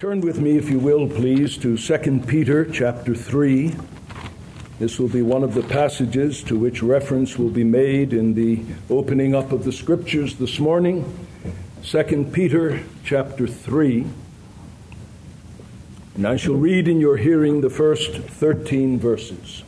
Turn with me, if you will, please, to 2 Peter chapter 3. This will be one of the passages to which reference will be made in the opening up of the Scriptures this morning. 2 Peter chapter 3. And I shall read in your hearing the first 13 verses.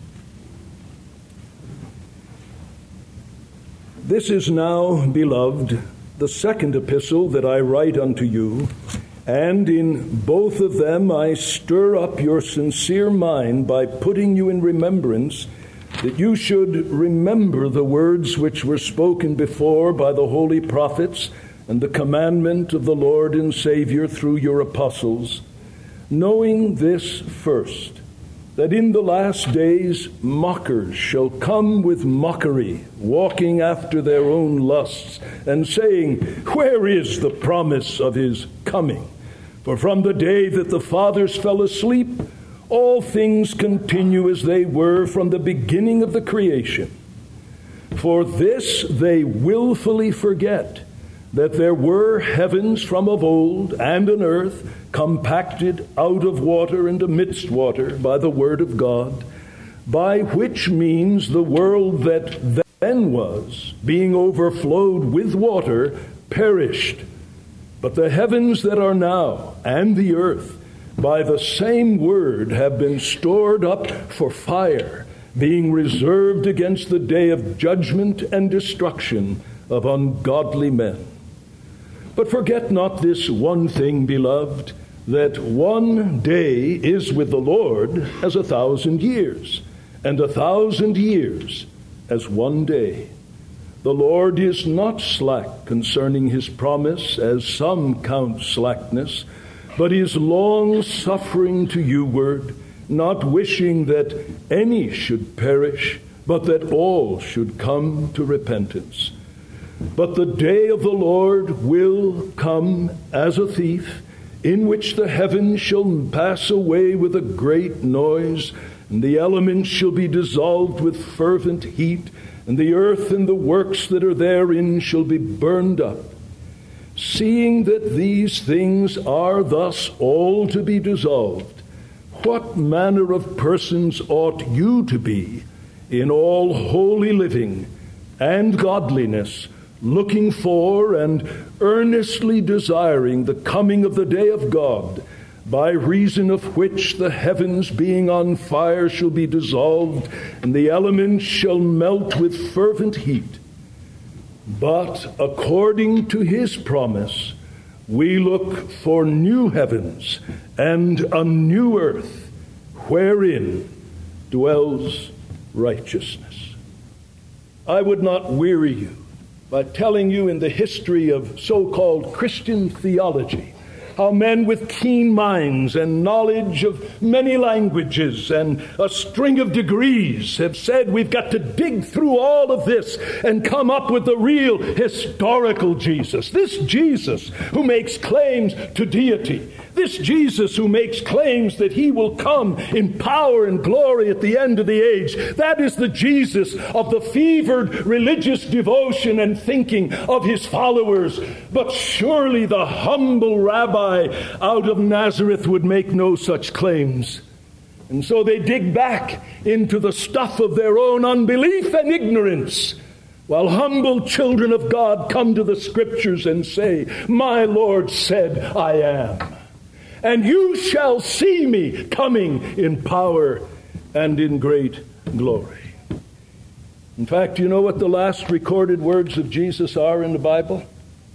This is now, beloved, the second epistle that I write unto you, and in both of them I stir up your sincere mind by putting you in remembrance that you should remember the words which were spoken before by the holy prophets and the commandment of the Lord and Savior through your apostles, knowing this first, that in the last days mockers shall come with mockery, walking after their own lusts, and saying, Where is the promise of his coming? For from the day that the fathers fell asleep, all things continue as they were from the beginning of the creation. For this they willfully forget, that there were heavens from of old, and an earth compacted out of water and amidst water by the word of God, by which means the world that then was, being overflowed with water, perished. But the heavens that are now, and the earth, by the same word have been stored up for fire, being reserved against the day of judgment and destruction of ungodly men. But forget not this one thing, beloved, that one day is with the Lord as 1,000 years, and 1,000 years as one day. The Lord is not slack concerning his promise, as some count slackness, but is long-suffering to youward, not wishing that any should perish, but that all should come to repentance. But the day of the Lord will come as a thief, in which the heavens shall pass away with a great noise, and the elements shall be dissolved with fervent heat, and the earth and the works that are therein shall be burned up. Seeing that these things are thus all to be dissolved, what manner of persons ought you to be in all holy living and godliness, looking for and earnestly desiring the coming of the day of God, by reason of which the heavens being on fire shall be dissolved, and the elements shall melt with fervent heat. But according to his promise, we look for new heavens and a new earth, wherein dwells righteousness. I would not weary you by telling you in the history of so-called Christian theology how men with keen minds and knowledge of many languages and a string of degrees have said we've got to dig through all of this and come up with the real historical Jesus. This Jesus who makes claims to deity. This Jesus who makes claims that he will come in power and glory at the end of the age. That is the Jesus of the fevered religious devotion and thinking of his followers. But surely the humble rabbi out of Nazareth would make no such claims. And so they dig back into the stuff of their own unbelief and ignorance, while humble children of God come to the Scriptures and say, My Lord said, I am. And you shall see me coming in power and in great glory. In fact, you know what the last recorded words of Jesus are in the Bible?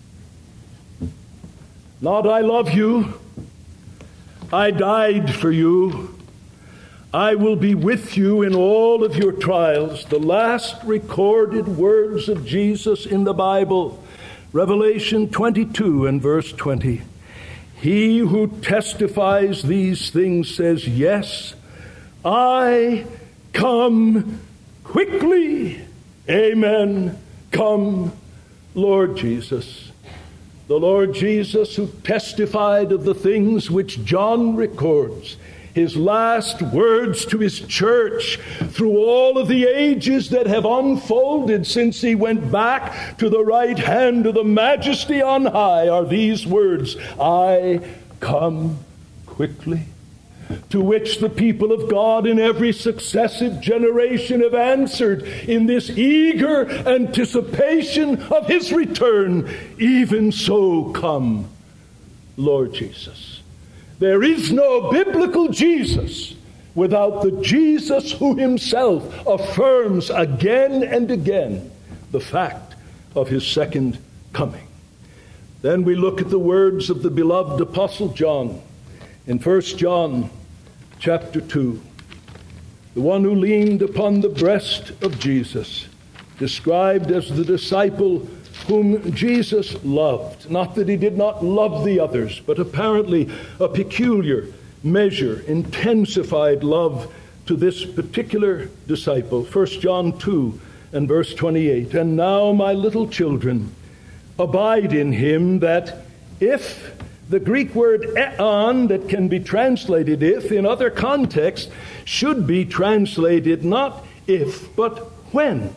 Not I love you, I died for you, I will be with you in all of your trials. The last recorded words of Jesus in the Bible, Revelation 22 and verse 20. He who testifies these things says, Yes, I come quickly. Amen. Come, Lord Jesus. The Lord Jesus who testified of the things which John records, his last words to his church through all of the ages that have unfolded since he went back to the right hand of the Majesty on high, are these words, I come quickly, to which the people of God in every successive generation have answered in this eager anticipation of his return. Even so, come, Lord Jesus. There is no biblical Jesus without the Jesus who himself affirms again and again the fact of his second coming. Then we look at the words of the beloved Apostle John in 1 John chapter 2. The one who leaned upon the breast of Jesus, described as the disciple whom Jesus loved. Not that he did not love the others, but apparently a peculiar measure, intensified love to this particular disciple. 1 John 2 and verse 28. And now, my little children, abide in him, that if, the Greek word eon that can be translated if in other contexts should be translated not if but when.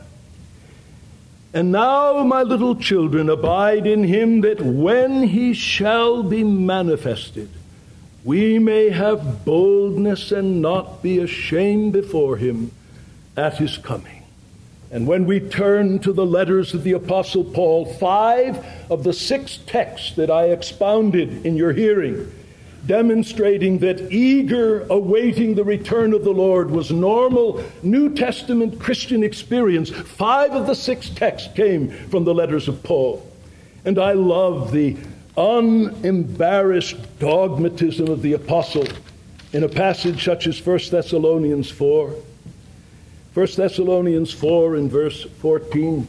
And now, my little children, abide in him, that when he shall be manifested, we may have boldness and not be ashamed before him at his coming. And when we turn to the letters of the Apostle Paul, 5 of the 6 texts that I expounded in your hearing, demonstrating that eager awaiting the return of the Lord was normal New Testament Christian experience, 5 of the 6 texts came from the letters of Paul. And I love the unembarrassed dogmatism of the apostle in a passage such as 1 Thessalonians 4. 1 Thessalonians 4 and verse 14.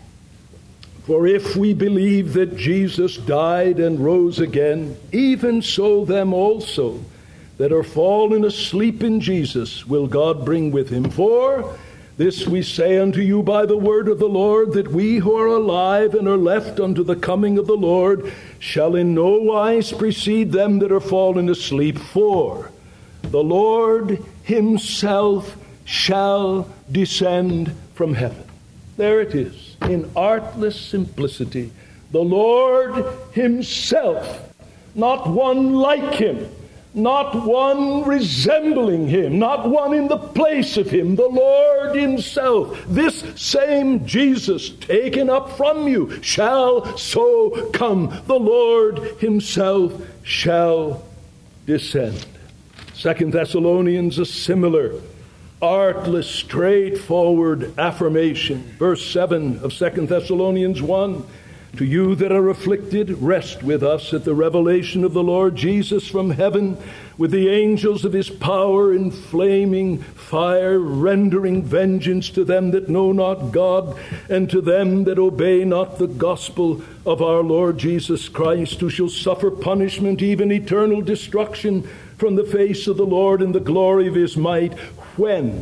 For if we believe that Jesus died and rose again, even so them also that are fallen asleep in Jesus will God bring with him. For this we say unto you by the word of the Lord, that we who are alive and are left unto the coming of the Lord shall in no wise precede them that are fallen asleep. For the Lord himself shall descend from heaven. There it is, in artless simplicity. The Lord himself, not one like him, not one resembling him, not one in the place of him, the Lord himself, this same Jesus taken up from you, shall so come. The Lord himself shall descend. 2 Thessalonians, a similar artless, straightforward affirmation. Verse 7 of 2 Thessalonians 1. To you that are afflicted, rest with us at the revelation of the Lord Jesus from heaven, with the angels of his power in flaming fire, rendering vengeance to them that know not God, and to them that obey not the gospel of our Lord Jesus Christ, who shall suffer punishment, even eternal destruction, from the face of the Lord in the glory of his might, when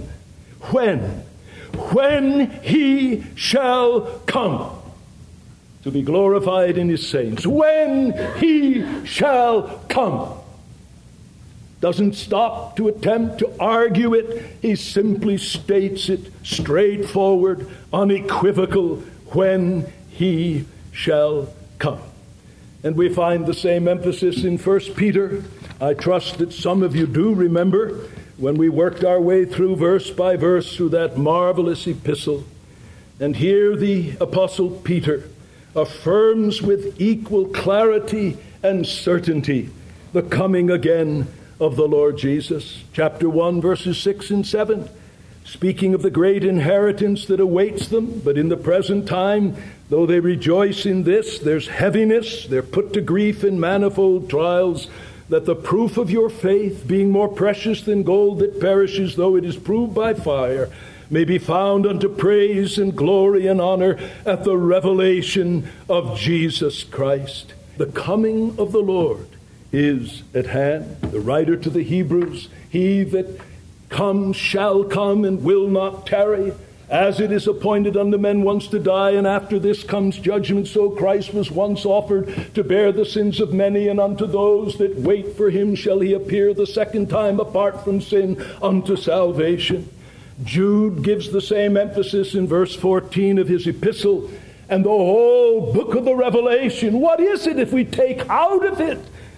he shall come to be glorified in his saints. When he shall come. Doesn't stop to attempt to argue it. He simply states it straightforward, unequivocal, when he shall come. And we find the same emphasis in 1 Peter. I trust that some of you do remember when we worked our way through verse by verse through that marvelous epistle. And here the Apostle Peter affirms with equal clarity and certainty the coming again of the Lord Jesus. Chapter 1, verses 6 and 7, speaking of the great inheritance that awaits them, but in the present time, though they rejoice in this, there's heaviness, they're put to grief in manifold trials, that the proof of your faith, being more precious than gold that perishes, though it is proved by fire, may be found unto praise and glory and honor at the revelation of Jesus Christ. The coming of the Lord is at hand. The writer to the Hebrews, he that comes shall come and will not tarry. As it is appointed unto men once to die, and after this comes judgment, so Christ was once offered to bear the sins of many, and unto those that wait for him shall he appear the second time apart from sin unto salvation. Jude gives the same emphasis in verse 14 of his epistle, and the whole book of the Revelation. What is it if we take out of it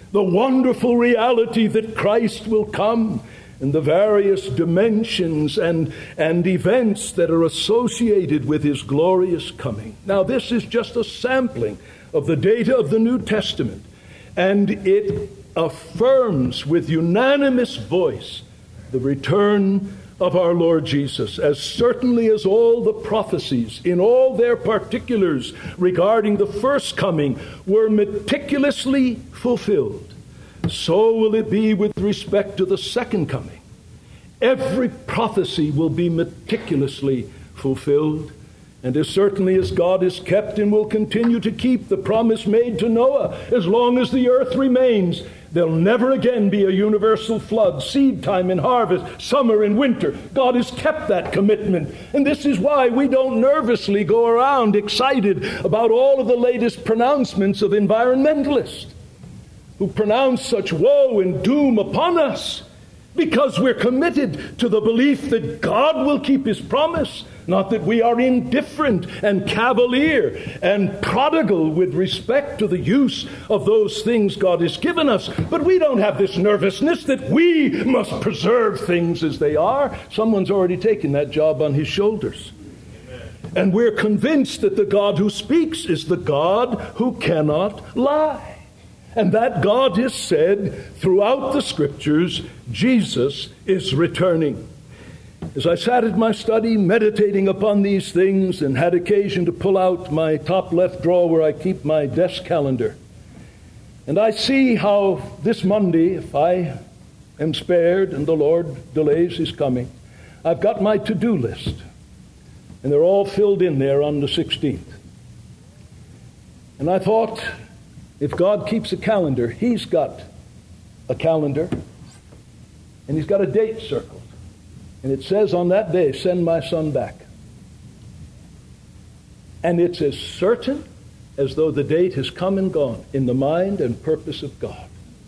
the wonderful reality that Christ will come, and the various dimensions and events that are associated with his glorious coming. Now, this is just a sampling of the data of the New Testament, and it affirms with unanimous voice the return of our Lord Jesus, as certainly as all the prophecies in all their particulars regarding the first coming were meticulously fulfilled. So will it be with respect to the second coming. Every prophecy will be meticulously fulfilled. And as certainly as God has kept and will continue to keep the promise made to Noah, as long as the earth remains, there'll never again be a universal flood, seed time and harvest, summer and winter. God has kept that commitment. And this is why we don't nervously go around excited about all of the latest pronouncements of environmentalists who pronounce such woe and doom upon us, because we're committed to the belief that God will keep his promise, not that we are indifferent and cavalier and prodigal with respect to the use of those things God has given us. But we don't have this nervousness that we must preserve things as they are. Someone's already taken that job on his shoulders. And we're convinced that the God who speaks is the God who cannot lie. And that God has said throughout the Scriptures, Jesus is returning. As I sat at my study meditating upon these things and had occasion to pull out my top left drawer where I keep my desk calendar, and I see how this Monday, if I am spared and the Lord delays his coming, I've got my to-do list, and they're all filled in there on the 16th. And I thought, if God keeps a calendar, he's got a calendar, and he's got a date circled. And it says on that day, send my son back. And it's as certain as though the date has come and gone in the mind and purpose of God.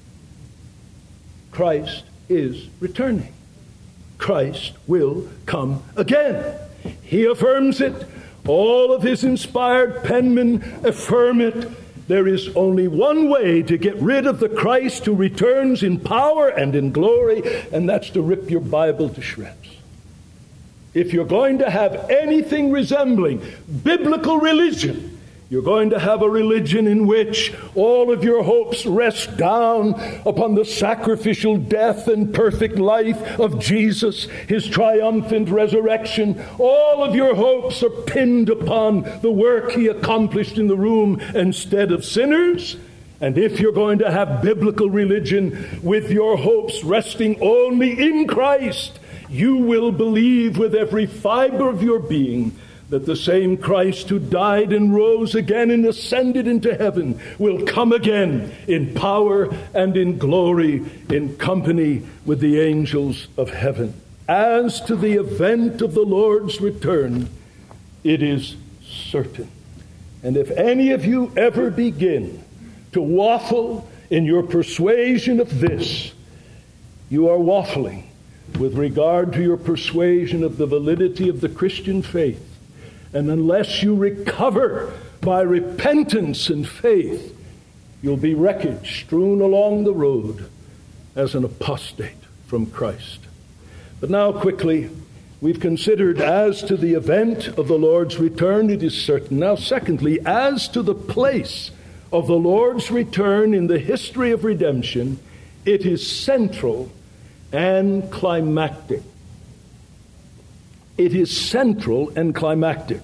Christ is returning. Christ will come again. He affirms it. All of his inspired penmen affirm it. There is only one way to get rid of the Christ who returns in power and in glory, and that's to rip your Bible to shreds. If you're going to have anything resembling biblical religion, you're going to have a religion in which all of your hopes rest down upon the sacrificial death and perfect life of Jesus, his triumphant resurrection. All of your hopes are pinned upon the work he accomplished in the room instead of sinners. And if you're going to have biblical religion with your hopes resting only in Christ, you will believe with every fiber of your being that the same Christ who died and rose again and ascended into heaven will come again in power and in glory in company with the angels of heaven. As to the event of the Lord's return, it is certain. And if any of you ever begin to waffle in your persuasion of this, you are waffling with regard to your persuasion of the validity of the Christian faith. And unless you recover by repentance and faith, you'll be wreckage strewn along the road as an apostate from Christ. But now quickly, we've considered as to the event of the Lord's return, it is certain. Now secondly, as to the place of the Lord's return in the history of redemption, it is central and climactic. It is central and climactic.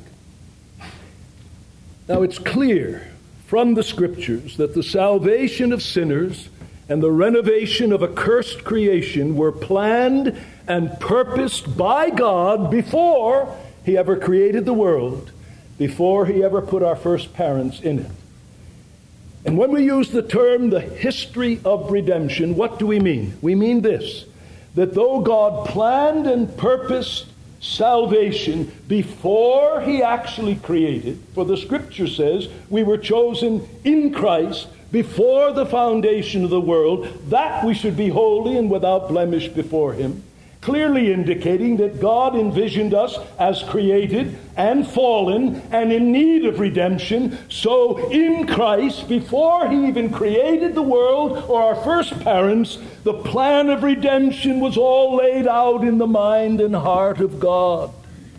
Now it's clear from the Scriptures that the salvation of sinners and the renovation of a cursed creation were planned and purposed by God before he ever created the world, before he ever put our first parents in it. And when we use the term the history of redemption, what do we mean? We mean this, that though God planned and purposed salvation before he actually created, for the Scripture says we were chosen in Christ before the foundation of the world, that we should be holy and without blemish before him. clearly indicating that God envisioned us as created and fallen and in need of redemption. So in Christ, before he even created the world or our first parents, the plan of redemption was all laid out in the mind and heart of God.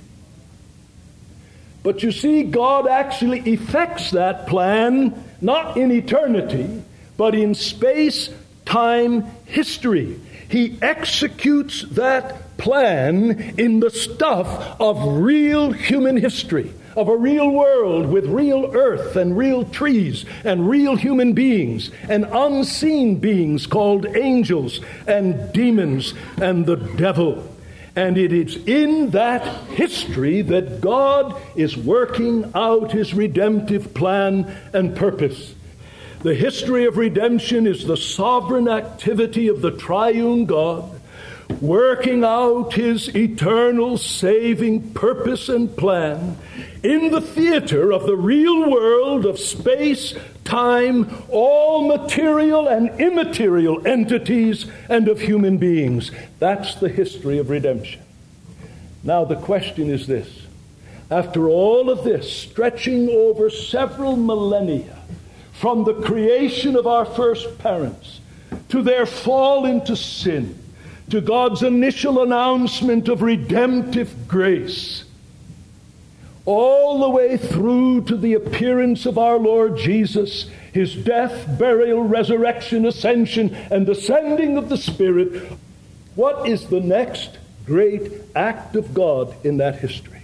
But you see, God actually effects that plan not in eternity, but in space, time, history. He executes that plan in the stuff of real human history, of a real world with real earth and real trees and real human beings and unseen beings called angels and demons and the devil. And it is in that history that God is working out his redemptive plan and purpose. The history of redemption is the sovereign activity of the triune God, working out his eternal saving purpose and plan in the theater of the real world of space, time, all material and immaterial entities, and of human beings. That's the history of redemption. Now the question is this. After all of this, stretching over several millennia, from the creation of our first parents to their fall into sin, to God's initial announcement of redemptive grace, all the way through to the appearance of our Lord Jesus, his death, burial, resurrection, ascension, and descending of the Spirit, what is the next great act of God in that history?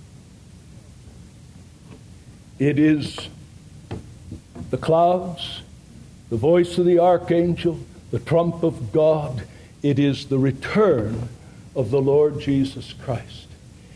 It is the clouds, the voice of the archangel, the trump of God. It is the return of the Lord Jesus Christ.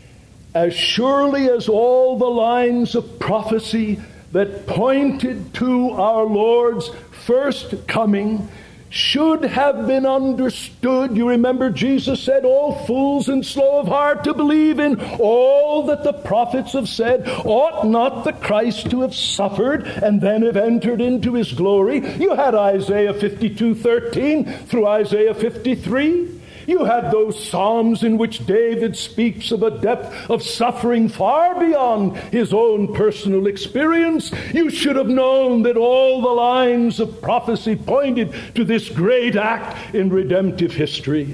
As surely as all the lines of prophecy that pointed to our Lord's first coming should have been understood. You remember Jesus said, "O fools and slow of heart to believe in all that the prophets have said, ought not the Christ to have suffered and then have entered into his glory?" You had Isaiah 52:13 through Isaiah 53. You had those Psalms in which David speaks of a depth of suffering far beyond his own personal experience. You should have known that all the lines of prophecy pointed to this great act in redemptive history.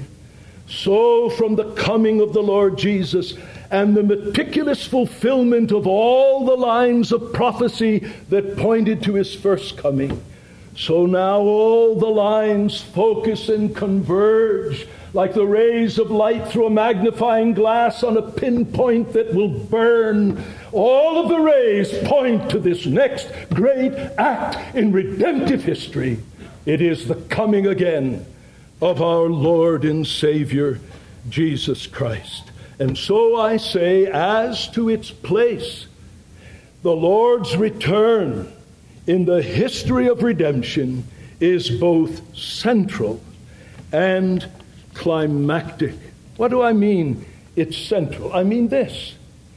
So from the coming of the Lord Jesus and the meticulous fulfillment of all the lines of prophecy that pointed to his first coming, so now all the lines focus and converge like the rays of light through a magnifying glass on a pinpoint that will burn. All of the rays point to this next great act in redemptive history. It is the coming again of our Lord and Savior, Jesus Christ. And so I say, as to its place, the Lord's return in the history of redemption is both central and climactic. What do I mean it's central? I mean this.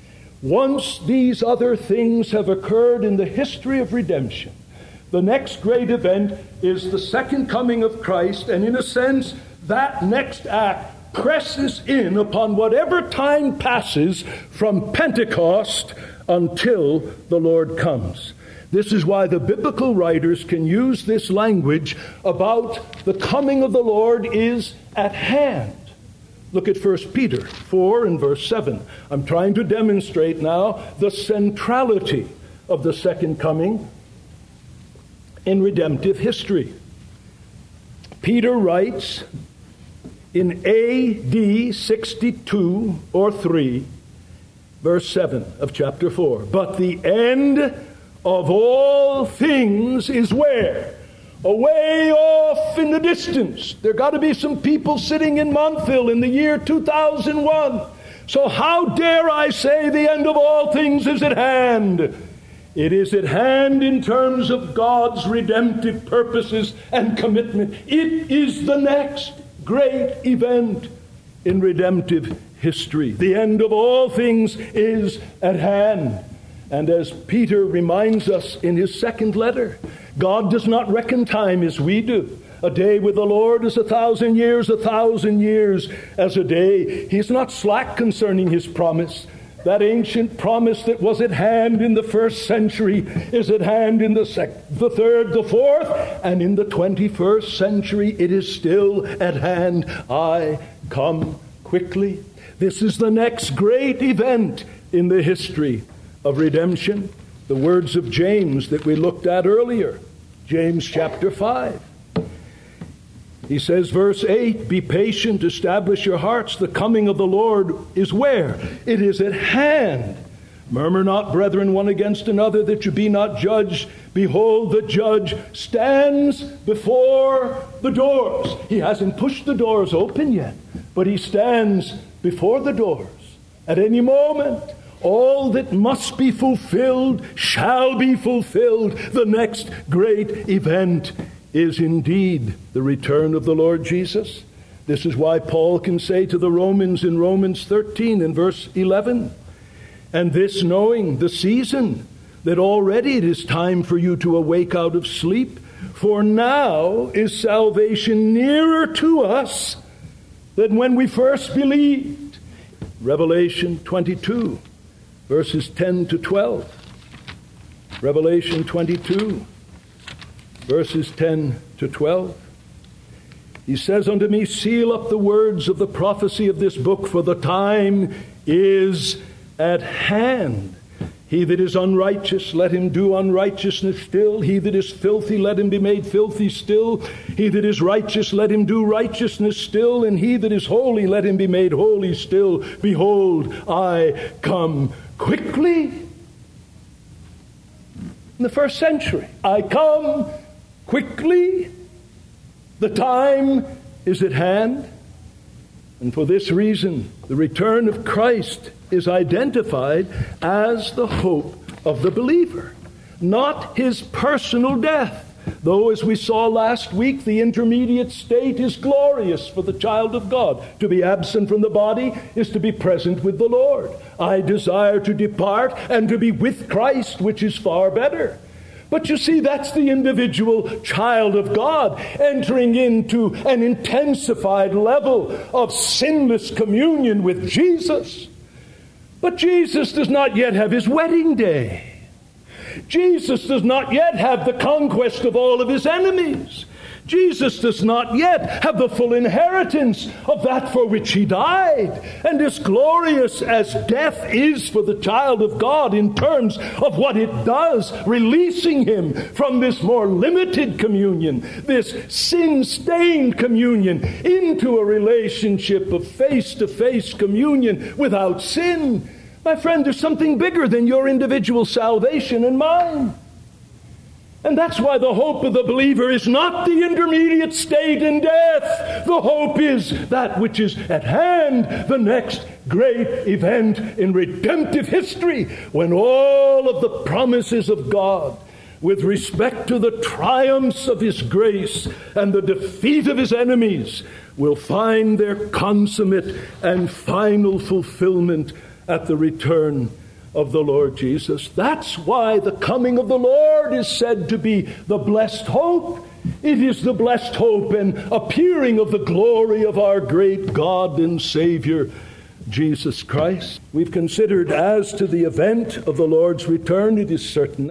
Once these other things have occurred in the history of redemption, the next great event is the second coming of Christ, and in a sense, that next act presses in upon whatever time passes from Pentecost until the Lord comes. This is why the biblical writers can use this language about the coming of the Lord is at hand. Look at 1 Peter 4 and verse 7. I'm trying to demonstrate now the centrality of the second coming in redemptive history. Peter writes in AD 62 or 3, verse 7 of chapter 4, "But the end of all things is where? Away off in the distance." There got to be some people sitting in Montville in the year 2001. So how dare I say the end of all things is at hand? It is at hand in terms of God's redemptive purposes and commitment. It is the next great event in redemptive history. The end of all things is at hand. And as Peter reminds us in his second letter, God does not reckon time as we do. A day with the Lord is 1,000 years, 1,000 years as a day. He is not slack concerning his promise. That ancient promise that was at hand in the first century is at hand in the third, the fourth, and in the 21st century it is still at hand. I come quickly. This is the next great event in the history of redemption. The words of James that we looked at earlier, James chapter 5. He says, verse 8, be patient, establish your hearts. The coming of the Lord is where? It is at hand. Murmur not, brethren, one against another, that you be not judged. Behold, the judge stands before the doors. He hasn't pushed the doors open yet, but he stands before the doors. At any moment, all that must be fulfilled shall be fulfilled. The next great event is indeed the return of the Lord Jesus. This is why Paul can say to the Romans in Romans 13 and verse 11, and this knowing the season, that already it is time for you to awake out of sleep, for now is salvation nearer to us than when we first believed. Revelation 22, verses 10 to 12. Revelation 22, verses 10 to 12. He says unto me, seal up the words of the prophecy of this book, for the time is at hand. He that is unrighteous, let him do unrighteousness still. He that is filthy, let him be made filthy still. He that is righteous, let him do righteousness still. And he that is holy, let him be made holy still. Behold, I come quickly. In the first century, I come quickly. The time is at hand. And for this reason, the return of Christ is identified as the hope of the believer, not his personal death. Though, as we saw last week, the intermediate state is glorious for the child of God. To be absent from the body is to be present with the Lord. I desire to depart and to be with Christ, which is far better. But you see, that's the individual child of God entering into an intensified level of sinless communion with Jesus. But Jesus does not yet have his wedding day. Jesus does not yet have the conquest of all of his enemies. Jesus does not yet have the full inheritance of that for which he died. And as glorious as death is for the child of God in terms of what it does, releasing him from this more limited communion, this sin-stained communion, into a relationship of face-to-face communion without sin, my friend, there's something bigger than your individual salvation and mine. And that's why the hope of the believer is not the intermediate state in death. The hope is that which is at hand, the next great event in redemptive history, when all of the promises of God with respect to the triumphs of his grace and the defeat of his enemies will find their consummate and final fulfillment at the return of the Lord Jesus. That's why the coming of the Lord is said to be the blessed hope. It is the blessed hope and appearing of the glory of our great God and Savior, Jesus Christ. We've considered as to the event of the Lord's return, it is certain